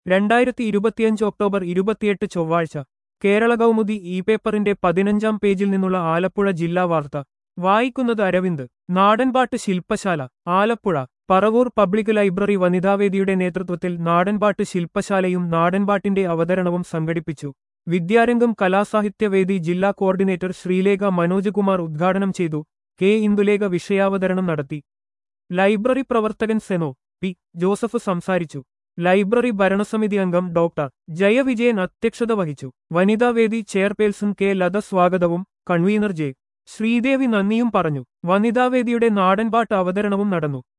2025 October 28 ചൊവ്വാഴ്ച കേരള കൗമുദി ഈ പേപ്പറിന്റെ 15-ാം പേജിൽ നിന്നുള്ള ആലപ്പുഴ ജില്ലാ വാർത്ത വായിക്കുന്നത് അരവിന്ദ്. നാടൻപാട്ട് ശില്പശാല ആലപ്പുഴ. പറവൂർ പബ്ലിക് ലൈബ്രറി വനിതാവേദിയുടെ നേതൃത്വത്തിൽ നാടൻപാട്ട് ശില്പശാലയും നാടൻപാട്ടിന്റെ അവതരണവും സംഘടിപ്പിച്ചു. വിദ്യാരംഗം കലാസാഹിത്യവേദി ജില്ലാ കോർഡിനേറ്റർ ശ്രീലേഖ മനോജ് കുമാർ ഉദ്ഘാടനം ചെയ്തു. കെ ഇന്ദുലേഖ വിഷയാവതരണം നടത്തി. ലൈബ്രറി പ്രവർത്തകൻ സെനോ പി ജോസഫ് സംസാരിച്ചു. ലൈബ്രറി ഭരണസമിതി അംഗം ഡോക്ടർ ജയവിജയൻ അധ്യക്ഷത വഹിച്ചു. വനിതാവേദി ചെയർപേഴ്സൺ കെ ലത സ്വാഗതവും കൺവീനർ ജെ ശ്രീദേവി നന്ദിയും പറഞ്ഞു. വനിതാവേദിയുടെ നാടൻപാട്ട് അവതരണവും നടന്നു.